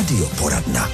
Radioporadna.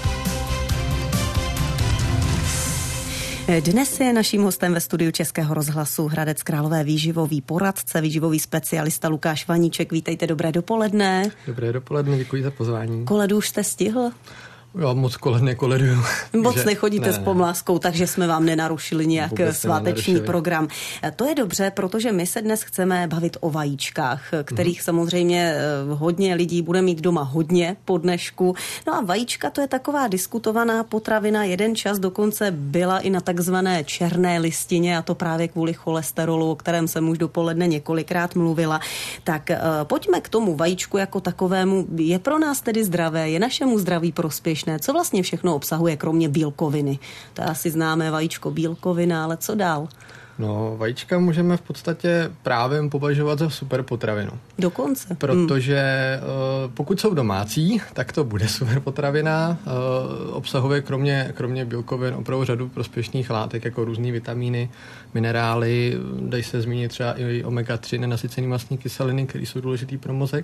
Dnes je naším hostem ve studiu Českého rozhlasu Hradec Králové výživový poradce, výživový specialista Lukáš Vaníček. Vítejte, dobré dopoledne. Dobré dopoledne, děkuji za pozvání. Koledu už jste stihl? Já moc koled nekoleduju. Moc nechodíte s pomláskou, takže jsme vám nenarušili nějak sváteční program. To je dobře, protože my se dnes chceme bavit o vajíčkách, kterých samozřejmě hodně lidí bude mít doma hodně po dnešku. No a vajíčka, to je taková diskutovaná potravina. Jeden čas dokonce byla i na takzvané černé listině, a to právě kvůli cholesterolu, o kterém jsem už dopoledne několikrát mluvila. Tak pojďme k tomu vajíčku jako takovému. Je pro nás tedy zdravé, je našemu zdraví prospěšné? Co vlastně všechno obsahuje, kromě bílkoviny? To asi známé vajíčko, bílkovina, ale co dál? No, vajíčka můžeme v podstatě právě považovat za super potravinu. Dokonce. Protože pokud jsou domácí, tak to bude super potravina. Obsahuje kromě bílkovin opravdu řadu prospěšných látek, jako různý vitamíny, minerály. Dají se zmínit třeba i omega-3 nenasycený mastní kyseliny, které jsou důležitý pro mozek.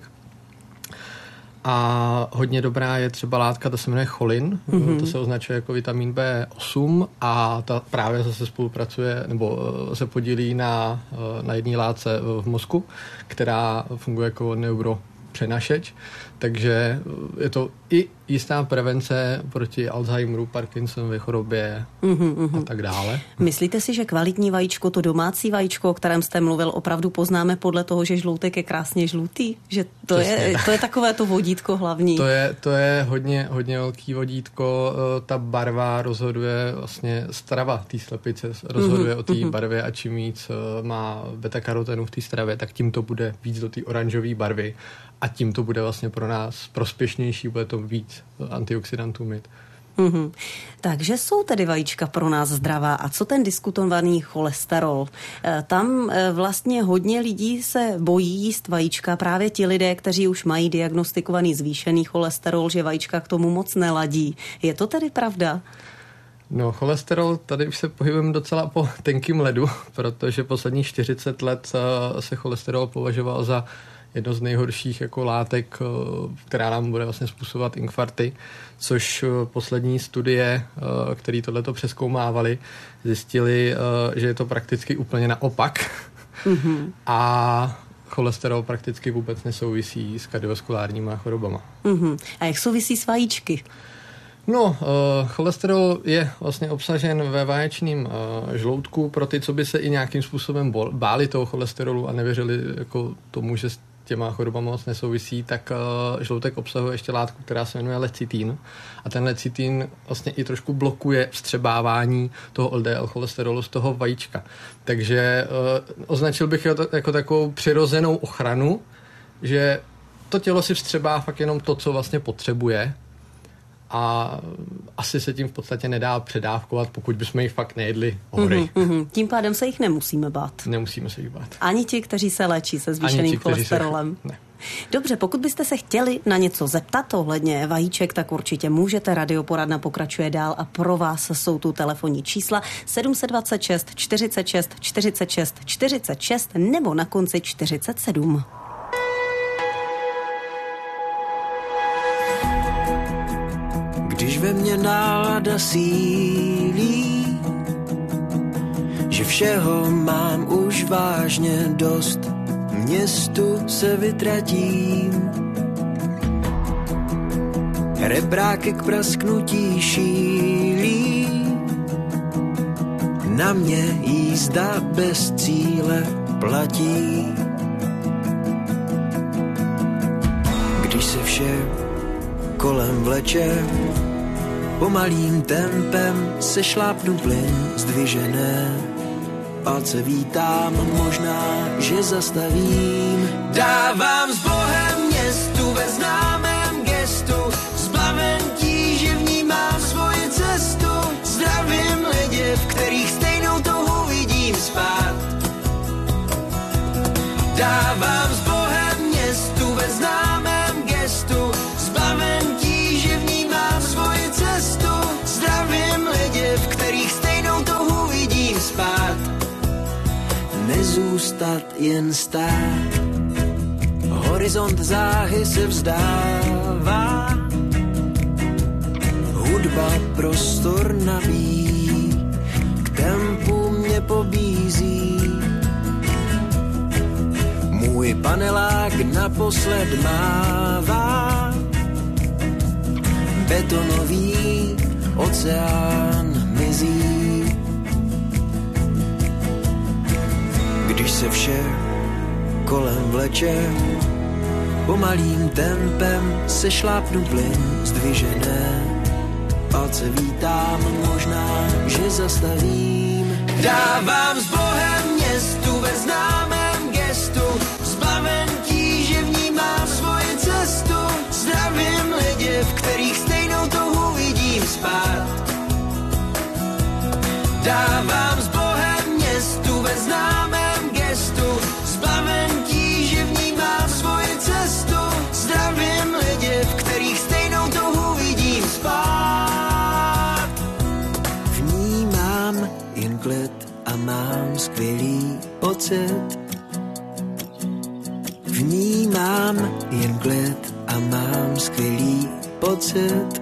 A hodně dobrá je třeba látka, ta se jmenuje cholin, to se označuje jako vitamin B8 a ta právě zase spolupracuje nebo se podílí na jedné látce v mozku, která funguje jako neuropřenašeč, takže je to i jistá prevence proti Alzheimeru, Parkinsonově chorobě a tak dále. Myslíte si, že kvalitní vajíčko, to domácí vajíčko, o kterém jste mluvil, opravdu poznáme podle toho, že žloutek je krásně žlutý? Že to je takové to vodítko hlavní? To je hodně velký vodítko. Ta barva rozhoduje, vlastně strava té slepice rozhoduje o té barvě a čím víc má beta-karotenu v té stravě, tak tím to bude víc do té oranžové barvy a tím to bude vlastně pro nás prospěšnější, bude to víc antioxidantů mít. Takže jsou tedy vajíčka pro nás zdravá. A co ten diskutovaný cholesterol? Tam vlastně hodně lidí se bojí jíst vajíčka, právě ti lidé, kteří už mají diagnostikovaný zvýšený cholesterol, že vajíčka k tomu moc neladí. Je to tedy pravda? No, cholesterol, tady už se pohybujeme docela po tenkým ledu, protože posledních 40 let se cholesterol považoval za jedno z nejhorších jako látek, která nám bude vlastně způsobovat infarkty, což poslední studie, které tohleto přezkoumávali, zjistili, že je to prakticky úplně naopak. A cholesterol prakticky vůbec nesouvisí s kardiovaskulárníma chorobama. A jak souvisí s vajíčky? No, cholesterol je vlastně obsažen ve vaječném žloutku. Pro ty, co by se i nějakým způsobem báli toho cholesterolu a nevěřili jako tomu, že těma chorobama moc nesouvisí, tak žloutek obsahuje ještě látku, která se jmenuje lecitin. A ten lecitin vlastně i trošku blokuje vstřebávání toho LDL cholesterolu z toho vajíčka. Takže označil bych jako takovou přirozenou ochranu, že to tělo si vstřebá fakt jenom to, co vlastně potřebuje. A asi se tím v podstatě nedá předávkovat, pokud bychom jich fakt nejedli hory. Tím pádem se jich nemusíme bát. Nemusíme se jich bát. Ani ti, kteří se léčí se zvýšeným cholesterolem. Ne. Dobře, pokud byste se chtěli na něco zeptat ohledně vajíček, tak určitě můžete. Radioporadna pokračuje dál a pro vás jsou tu telefonní čísla 726 46 46 46 nebo na konci 47. Když ve mně nálada sílí, že všeho mám už vážně dost, městu se vytratím. Rebráky k prasknutí šílí, na mě jízda bez cíle platí. Když se vše kolem vleče, pomalým tempem se šlápnu plyn zdvižené. Palce vítám, možná, že zastavím. Dávám s Bohem městu ve známém gestu, zbaven tíži vnímám svoji cestu. Zdravím lidi, v kterých stejnou touhu vidím spát. Dávám s Bohem městu ve známém gestu, zbaven tíži vnímám svoji cestu. Zdravím lidi, v kterých stejnou touhu vidím spát. Nezůstat, jen stát. Horizont záhy se vzdává, hudba prostor nabíjí, k tempu mě pobízí. Můj panelák naposled mává, betonový oceán mizí. Když se vše kolem vleče, pomalým tempem se šlápnu plyn zdvižené. Palce vítám, možná, že zastavím. Dávám s Bohem městu ve známém gestu, zbaven tíže vnímám svoji cestu. Zdravím lidi, v kterých stejnou touhu vidím spát. Dávám s Bohem městu ve známém gestu, zbaven tíže vnímám svoji cestu. Zdravím lidi, v kterých stejnou touhu vidím spát. Vnímám jen klid a mám skvělý pocit. Vnímám jen klid a mám skvělý pocit.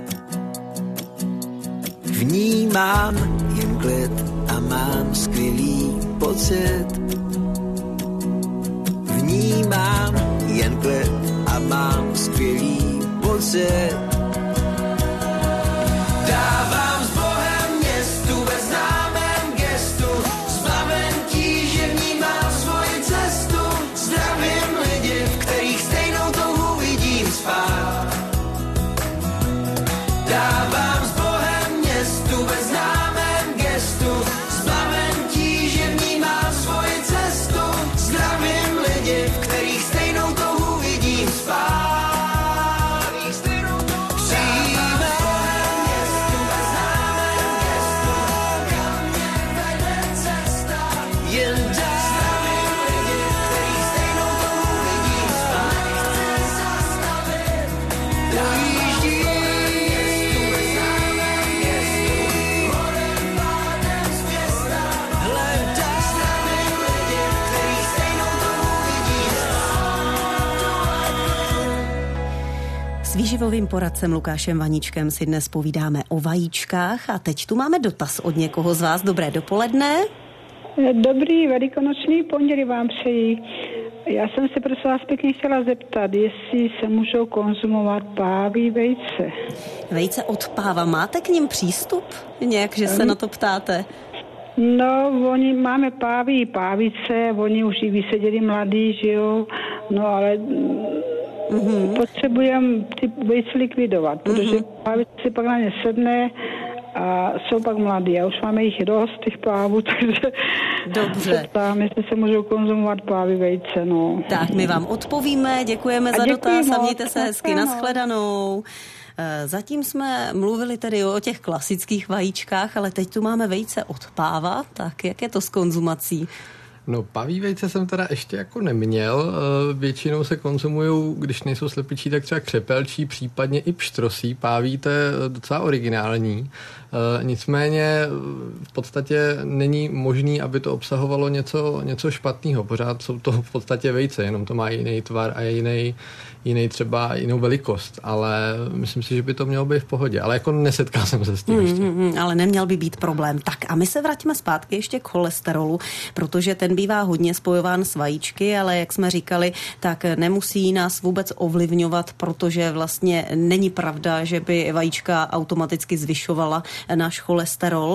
Vnímám jen klid a mám skvělý pocit. Vnímám jen klid a mám skvělý pocit. Dávám s Bohem městu ve známém gestu, zbaven tíže vnímám svoji cestu. Zdravím lidi, v kterých stejnou touhu vidím spát. Dávám s Bohem městu ve známém gestu, zbaven tíže vnímám svoji cestu. Zdravím lidi, v kterých stejnou touhu vidím spát. S výživovým poradcem Lukášem Vaníčkem si dnes povídáme o vajíčkách a teď tu máme dotaz od někoho z vás. Dobré dopoledne. Dobrý velikonoční pondělí vám přeji. Já jsem se prosím vás pěkně chtěla zeptat, jestli se můžou konzumovat pávy vejce. Vejce od páva, máte k ním přístup? Nějak, že se na to ptáte? No, máme pávy i pávice, oni už i vyseděli mladí, že jo, no ale potřebujeme ty vejce likvidovat, protože pávice si pak na ně sedne a jsou pak mladí. A už máme jich dost, těch pávů, takže dobře. Ptám, jestli se můžou konzumovat pávy vejce, no. Tak my vám odpovíme, děkujeme za dotaz a mějte se hezky, nashledanou. Zatím jsme mluvili tedy o těch klasických vajíčkách, ale teď tu máme vejce od páva, tak jak je to s konzumací? No, paví vejce jsem teda ještě jako neměl. Většinou se konzumujou, když nejsou slepičí, tak třeba křepelčí, případně i pštrosí. Páví, to je docela originální. Nicméně v podstatě není možný, aby to obsahovalo něco špatného. Pořád jsou to v podstatě vejce, jenom to má jiný tvar a jiný třeba jinou velikost, ale myslím si, že by to mělo být v pohodě. Ale jako nesetkal jsem se s tím ještě. Ale neměl by být problém. Tak a my se vrátíme zpátky ještě k cholesterolu, protože ten bývá hodně spojován s vajíčky, ale jak jsme říkali, tak nemusí nás vůbec ovlivňovat, protože vlastně není pravda, že by vajíčka automaticky zvyšovala náš cholesterol.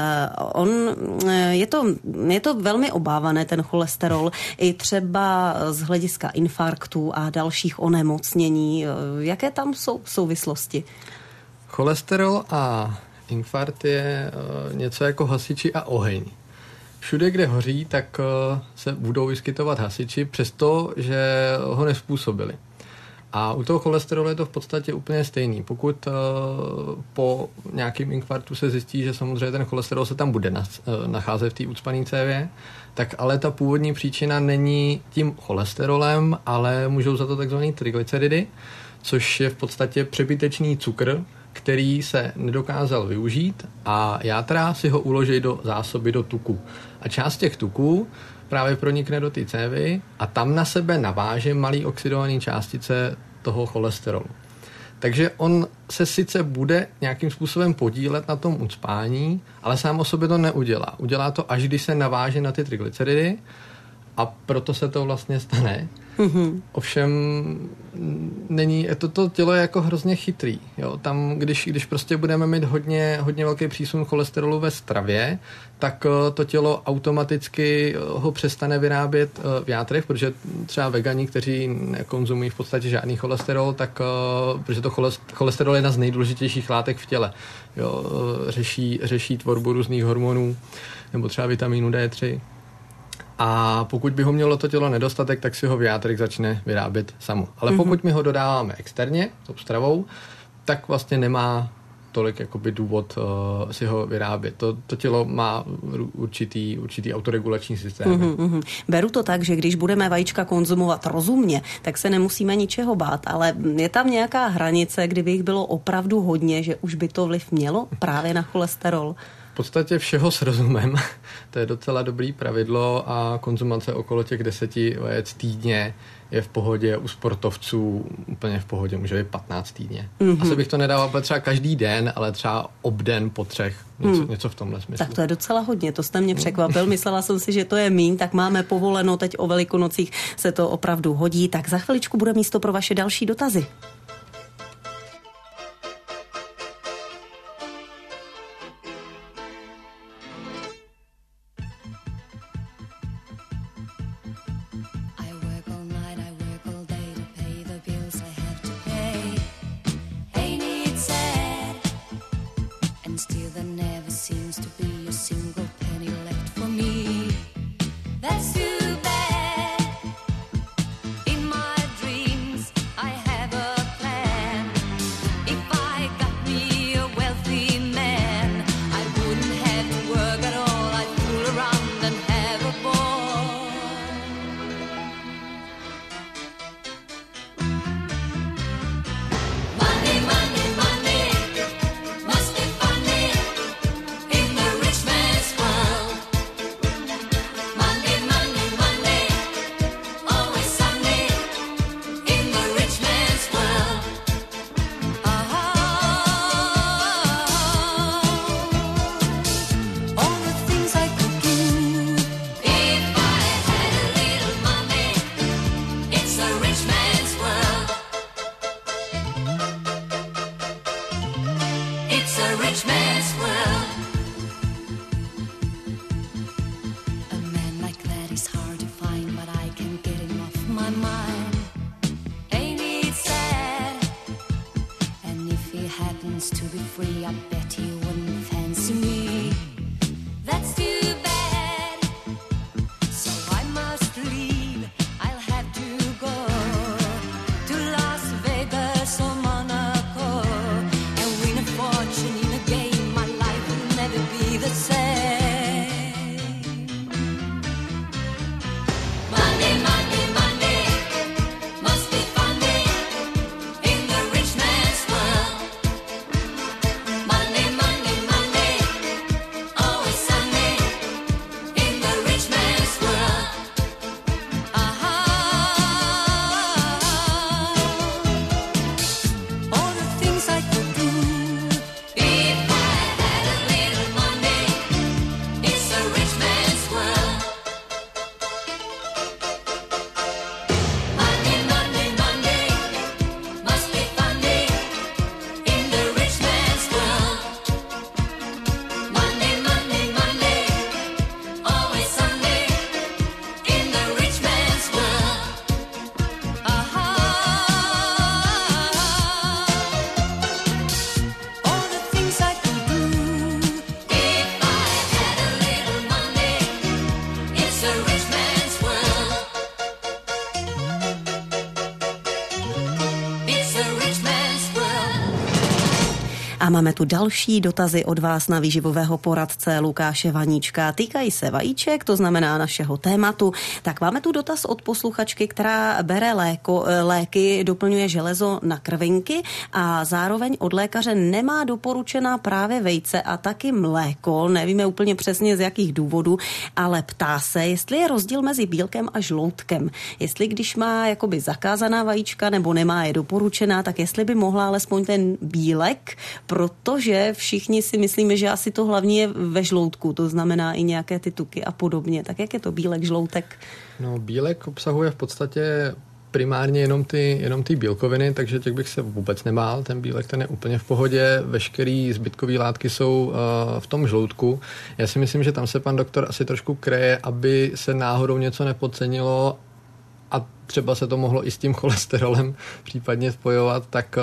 Je to velmi obávané, ten cholesterol, i třeba z hlediska infarktů a dalších onemocnění. Jaké tam jsou souvislosti? Cholesterol a infarkt je něco jako hasiči a oheň. Všude, kde hoří, tak se budou vyskytovat hasiči, přestože ho nezpůsobili. A u toho cholesterolu je to v podstatě úplně stejný. Pokud po nějakém infarktu se zjistí, že samozřejmě ten cholesterol se tam bude nacházet v té ucpané cévě, tak ale ta původní příčina není tím cholesterolem, ale můžou za to takzvaný triglyceridy, což je v podstatě přebytečný cukr, který se nedokázal využít a játra si ho uloží do zásoby, do tuku. A část těch tuků právě pronikne do té cévy a tam na sebe naváže malý oxidované částice toho cholesterolu. Takže on se sice bude nějakým způsobem podílet na tom ucpání, ale sám o sobě to neudělá. Udělá to, až když se naváže na ty triglyceridy, a proto se to vlastně stane. Mm-hmm. Ovšem to tělo je jako hrozně chytrý. Jo? Tam, když prostě budeme mít hodně velký přísun cholesterolu ve stravě, tak to tělo automaticky ho přestane vyrábět v játrech, protože třeba vegani, kteří nekonzumují v podstatě žádný cholesterol, tak protože to cholesterol je jedna z nejdůležitějších látek v těle. Jo? Řeší tvorbu různých hormonů nebo třeba vitamínu D3. A pokud by ho mělo to tělo nedostatek, tak si ho v játrech začne vyrábět samo. Ale pokud my ho dodáváme externě, tou stravou, tak vlastně nemá tolik jakoby důvod si ho vyrábět. To tělo má určitý autoregulační systém. Beru to tak, že když budeme vajíčka konzumovat rozumně, tak se nemusíme ničeho bát, ale je tam nějaká hranice, kdyby jich bylo opravdu hodně, že už by to vliv mělo právě na cholesterol? V podstatě všeho s rozumem. To je docela dobrý pravidlo a konzumace okolo těch 10 vajec týdně je v pohodě, u sportovců úplně v pohodě, může být 15 týdně. Asi bych to nedával třeba každý den, ale třeba obden po 3, něco v tomhle smyslu. Tak to je docela hodně, to jste mě překvapil. Myslela jsem si, že to je míň, tak máme povoleno, teď o Velikonocích se to opravdu hodí. Tak za chviličku bude místo pro vaše další dotazy. A máme tu další dotazy od vás na výživového poradce Lukáše Vaníčka. Týkají se vajíček, to znamená našeho tématu. Tak máme tu dotaz od posluchačky, která bere léky, doplňuje železo na krvinky a zároveň od lékaře nemá doporučená právě vejce a taky mléko. Nevíme úplně přesně z jakých důvodů, ale ptá se, jestli je rozdíl mezi bílkem a žloutkem. Jestli když má jakoby zakázaná vajíčka nebo nemá je doporučená, tak jestli by mohla alespoň ten bílek, protože všichni si myslíme, že asi to hlavní je ve žloutku, to znamená i nějaké ty tuky a podobně. Tak jak je to bílek, žloutek? No, bílek obsahuje v podstatě primárně jenom ty bílkoviny, takže těch bych se vůbec nebál. Ten bílek, ten je úplně v pohodě. Veškerý zbytkové látky jsou v tom žloutku. Já si myslím, že tam se pan doktor asi trošku kreje, aby se náhodou něco nepodcenilo a třeba se to mohlo i s tím cholesterolem případně spojovat, tak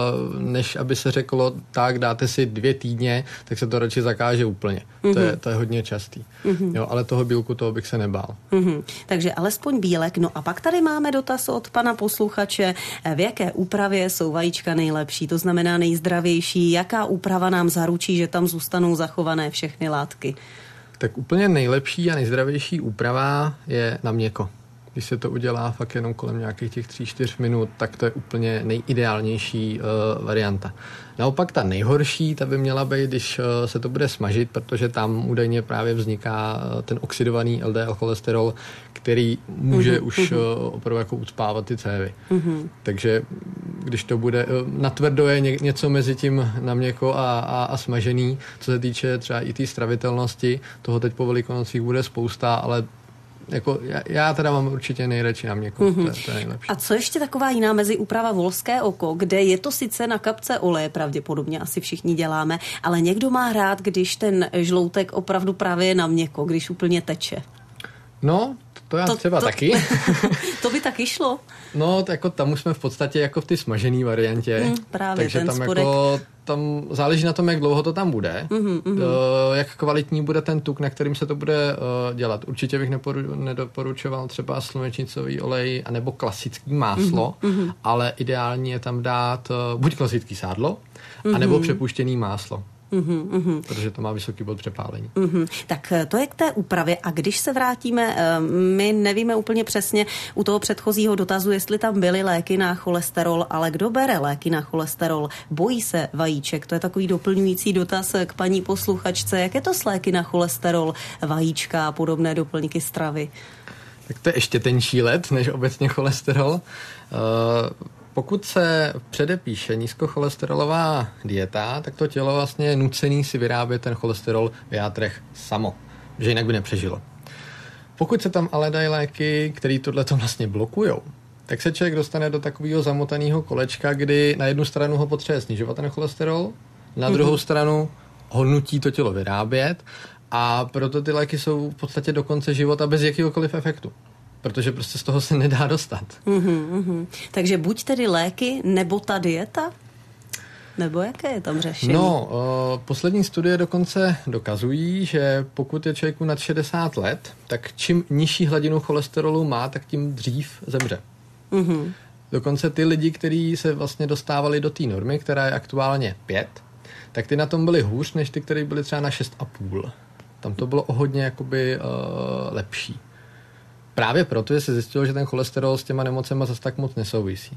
než aby se řeklo, tak dáte si 2 týdně, tak se to radši zakáže úplně. To je hodně častý. Jo, ale toho bílku, toho bych se nebál. Takže alespoň bílek. No a pak tady máme dotaz od pana posluchače, v jaké úpravě jsou vajíčka nejlepší, to znamená nejzdravější, jaká úprava nám zaručí, že tam zůstanou zachované všechny látky? Tak úplně nejlepší a nejzdravější úprava je na měko. Když se to udělá fakt jenom kolem nějakých těch 3-4 minut, tak to je úplně nejideálnější varianta. Naopak ta nejhorší, ta by měla být, když se to bude smažit, protože tam údajně právě vzniká ten oxidovaný LDL cholesterol, který může už opravdu jako ucpávat ty cévy. Takže když to bude natvrdo je něco mezi tím na měko a smažený, co se týče třeba i té stravitelnosti, toho teď po Velikonocích bude spousta, ale jako já teda mám určitě nejradši na měko, to je nejlepší. A co ještě taková jiná meziúprava volské oko, kde je to sice na kapce oleje, pravděpodobně asi všichni děláme, ale někdo má rád, když ten žloutek opravdu právě je na měko, když úplně teče. No, to já třeba taky. To by taky šlo. No, jako tam už jsme v podstatě jako v ty smažený variantě. Právě takže ten tam spodek. jako tam záleží na tom, jak dlouho to tam bude, jak kvalitní bude ten tuk, na kterým se to bude dělat. Určitě bych nedoporučoval třeba slunečnicový olej anebo klasický máslo, ale ideální je tam dát buď klasický sádlo, anebo přepuštěný máslo. Protože to má vysoký bod přepálení. Tak to je k té úpravě. A když se vrátíme, my nevíme úplně přesně u toho předchozího dotazu, jestli tam byly léky na cholesterol, ale kdo bere léky na cholesterol? Bojí se vajíček? To je takový doplňující dotaz k paní posluchačce. Jak je to s léky na cholesterol, vajíčka a podobné doplňky stravy? Tak to je ještě tenčí led, než obecně cholesterol. Pokud se předepíše nízkocholesterolová dieta, tak to tělo vlastně je nucený si vyrábět ten cholesterol v játrech samo, že jinak by nepřežilo. Pokud se tam ale dají léky, které tohleto vlastně blokujou, tak se člověk dostane do takového zamotaného kolečka, kdy na jednu stranu ho potřebuje snižovat ten cholesterol, na druhou stranu ho nutí to tělo vyrábět a proto ty léky jsou v podstatě do konce života bez jakýhokoliv efektu. Protože prostě z toho se nedá dostat. Takže buď tedy léky, nebo ta dieta? Nebo jaké je tam řešení? No, poslední studie dokonce dokazují, že pokud je člověku nad 60 let, tak čím nižší hladinu cholesterolu má, tak tím dřív zemře. Dokonce ty lidi, kteří se vlastně dostávali do té normy, která je aktuálně 5, tak ty na tom byli hůř, než ty, kteří byli třeba na 6,5. Tam to bylo o hodně jakoby lepší. Právě proto, že se zjistilo, že ten cholesterol s těma nemocema zase tak moc nesouvisí.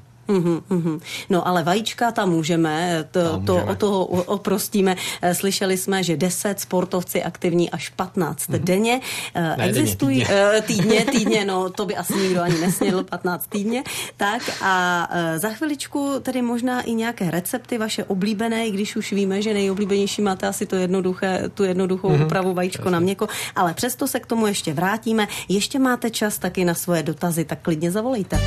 No ale vajíčka tam můžeme, od toho oprostíme. Slyšeli jsme, že 10 sportovci aktivní až 15 denně. Existují týdně, no to by asi nikdo ani nesnědl 15 týdně. Tak a za chviličku tedy možná i nějaké recepty vaše oblíbené, i když už víme, že nejoblíbenější máte asi tu jednoduchou úpravu vajíčko na měko, ale přesto se k tomu ještě vrátíme. Ještě máte čas taky na svoje dotazy, tak klidně zavolejte.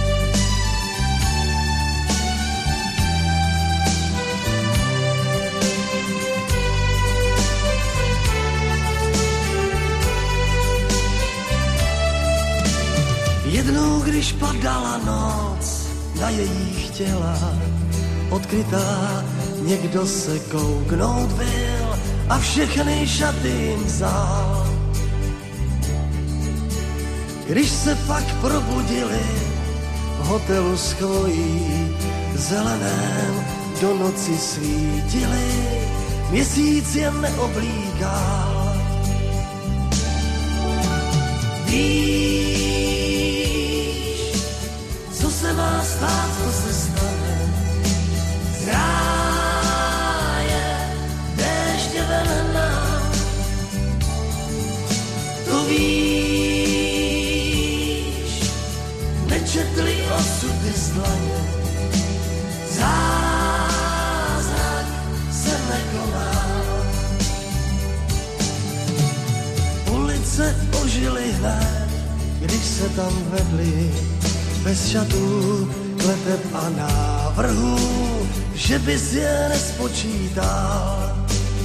Jednou, když padala noc na jejich těla, odkrytá, někdo se kouknout byl a všechny šaty jim vzal. Když se pak probudili v hotelu svojí zeleném, do noci svítily, měsíc jen neoblíkal. Víš, co se má stát, co se stane, z ráje déště ven nám. To víš, nečetli osudy z dlaně, zázrak se nekoná. Ulice ožily hned, když se tam vedli bez šatů, kleteb a návrhů, že bys je nespočítal.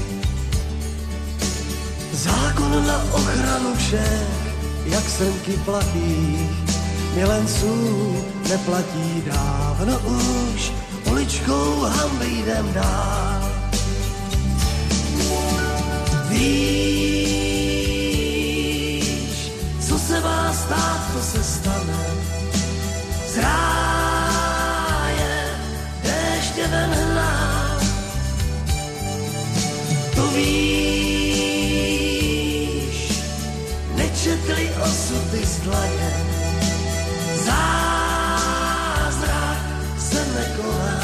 Zákon na ochranu všech, jak srnky platých, milenců neplatí dávno už, uličkou hanby jdem dál. Víš, co se má stát, to se stane, z ráje déště ven hná. To víš, nečetli osudy z dlaně, zázrak se nekoná.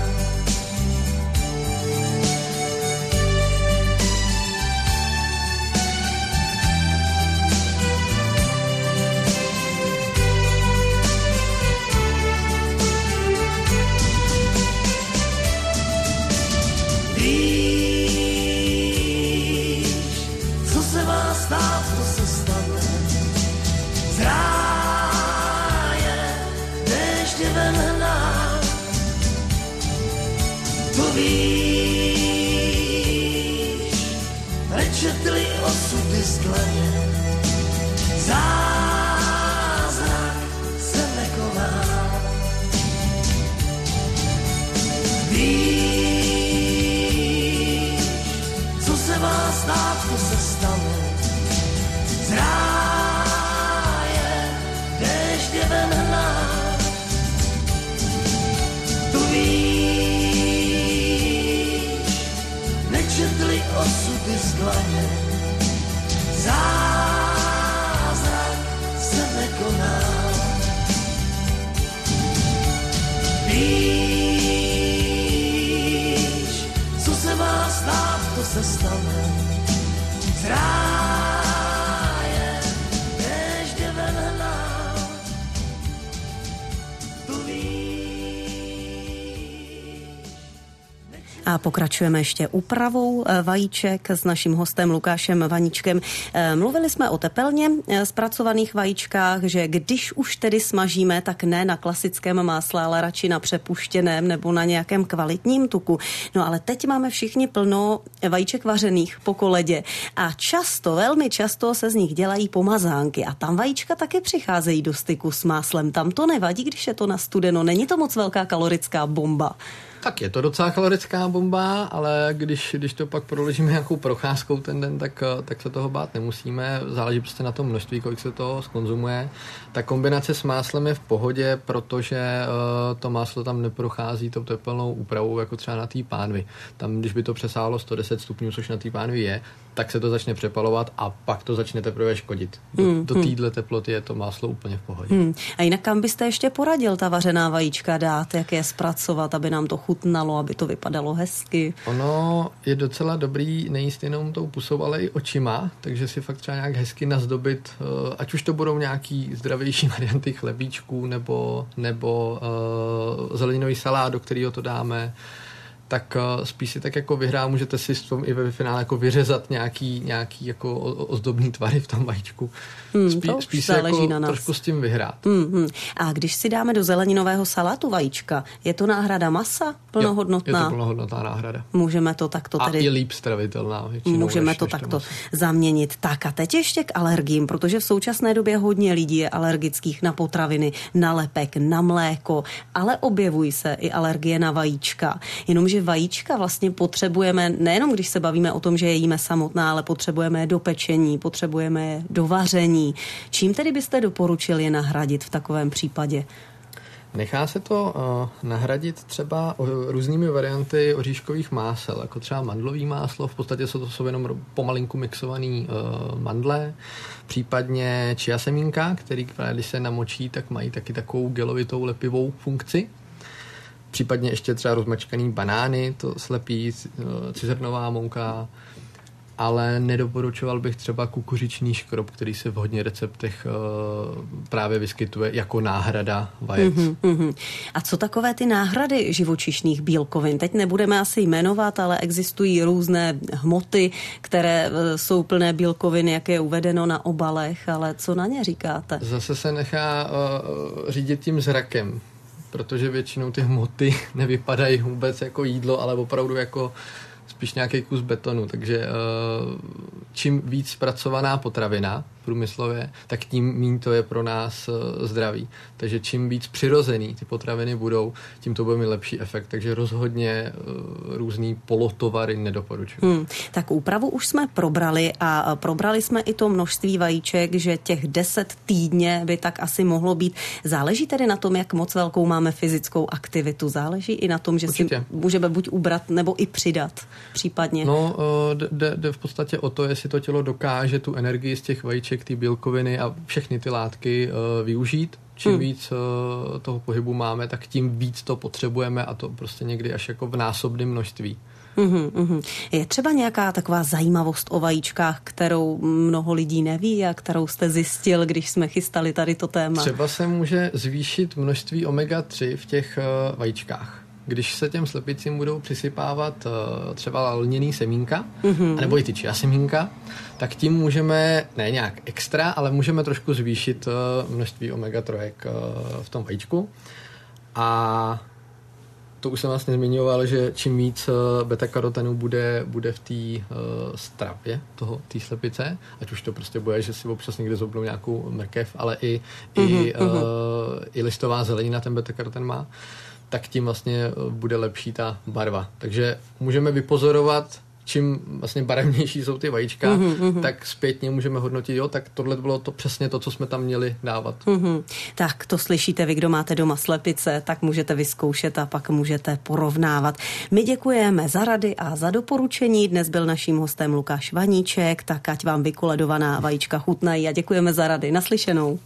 Víš, co se má stát, to se stane, z ráje déště ven hná. To víš, nečetli osudy z dlaně, zázrak se nekoná. Víš, co se má stát, to se stane, z ráje déště ven hná. To víš, nečetli osudy z dlaně, zázrak se nekoná. Víš, co se má stát, to se stane, z ráje déště ven hná. To A pokračujeme ještě úpravou vajíček s naším hostem Lukášem Vaníčkem. Mluvili jsme o tepelně zpracovaných vajíčkách, že když už tedy smažíme, tak ne na klasickém másle, ale radši na přepuštěném nebo na nějakém kvalitním tuku. No ale teď máme všichni plno vajíček vařených po koledě a velmi často se z nich dělají pomazánky a tam vajíčka taky přicházejí do styku s máslem. Tam to nevadí, když je to nastudeno. Není to moc velká kalorická bomba. Tak je to docela kalorická bomba, ale když to pak proležíme nějakou procházkou ten den, tak se toho bát nemusíme. Záleží prostě na tom množství, kolik se toho zkonzumuje. Ta kombinace s máslem je v pohodě, protože to máslo tam neprochází tou tepelnou úpravou, jako třeba na té pánvi. Tam, když by to přesáhlo 110 stupňů, což na té pánvi je, tak se to začne přepalovat a pak to začne teprve škodit. Do téhle teploty je to máslo úplně v pohodě. A jinak kam byste ještě poradil ta vařená vajíčka dát, jak je zpracovat, aby nám to chutnalo, aby to vypadalo hezky? Ono je docela dobrý nejíst jenom tou pusou, ale i očima, takže si fakt třeba nějak hezky nazdobit, ať už to budou nějaký zdravější varianty chlebíčků nebo zeleninový salát, do kterého to dáme, tak spíš si tak jako můžete si v tom i ve finále jako vyřezat nějaký jako ozdobný tvary v tom vajíčku. Spíš si jako trošku s tím vyhrát. A když si dáme do zeleninového salátu vajíčka, je to náhrada masa plnohodnotná? Je to plnohodnotná náhrada. Můžeme to takto tedy... A i líp stravitelná. Můžeme to takto zaměnit. Tak a teď ještě k alergiím, protože v současné době hodně lidí je alergických na potraviny, na lepek, na mléko, ale objevují se i alergie na vajíčka. Jenomže vajíčka vlastně potřebujeme, nejenom když se bavíme o tom, že je jíme samotná, ale potřebujeme je do pečení, potřebujeme je do vaření. Čím tedy byste doporučili je nahradit v takovém případě? Nechá se to nahradit třeba různými varianty oříškových másel, jako třeba mandlový máslo, v podstatě to jsou jenom pomalinku mixovaný mandle, případně chia semínka, který když se namočí, tak mají taky takovou gelovitou lepivou funkci. Případně ještě třeba rozmačkaný banány, to slepí, cizrnová mouka, ale nedoporučoval bych třeba kukuřičný škrob, který se v hodně receptech právě vyskytuje jako náhrada vajec. A co takové ty náhrady živočišných bílkovin? Teď nebudeme asi jmenovat, ale existují různé hmoty, které jsou plné bílkovin, jak je uvedeno na obalech, ale co na ně říkáte? Zase se nechá řídit tím zrakem, protože většinou ty hmoty nevypadají vůbec jako jídlo, ale opravdu jako spíš nějaký kus betonu, takže čím víc zpracovaná potravina průmyslově, tak tím méně to je pro nás zdravý. Takže čím víc přirozený ty potraviny budou, tím to bude mít lepší efekt. Takže rozhodně různý polotovary nedoporučuji. Tak úpravu už jsme probrali a probrali jsme i to množství vajíček, že těch 10 týdně by tak asi mohlo být. Záleží tedy na tom, jak moc velkou máme fyzickou aktivitu. Záleží i na tom, že určitě si můžeme buď ubrat nebo i přidat případně. No, jde v podstatě o to, jestli to tělo dokáže tu energii z těch vajíček, ty bílkoviny a všechny ty látky využít. Čím víc toho pohybu máme, tak tím víc to potřebujeme a to prostě někdy až jako v násobném množství. Je třeba nějaká taková zajímavost o vajíčkách, kterou mnoho lidí neví a kterou jste zjistil, když jsme chystali tady to téma? Třeba se může zvýšit množství omega-3 v těch vajíčkách. Když se těm slepicím budou přisypávat třeba lněný semínka, nebo i ty chia semínka, tak tím můžeme, ne nějak extra, ale můžeme trošku zvýšit množství omega-3 v tom vajíčku. A to už jsem vlastně zmiňoval, že čím víc beta-karotenu bude v té stravě té slepice, ať už to prostě bude, že si občas někde zobnou nějakou mrkev, ale i listová zelenina ten beta-karoten má, tak tím vlastně bude lepší ta barva. Takže můžeme vypozorovat, čím vlastně barevnější jsou ty vajíčka, tak zpětně můžeme hodnotit, jo, tak tohle bylo to přesně to, co jsme tam měli dávat. Tak to slyšíte vy, kdo máte doma slepice, tak můžete vyzkoušet a pak můžete porovnávat. My děkujeme za rady a za doporučení. Dnes byl naším hostem Lukáš Vaníček, tak ať vám vykoledovaná vajíčka chutnají a děkujeme za rady. Naslyšenou.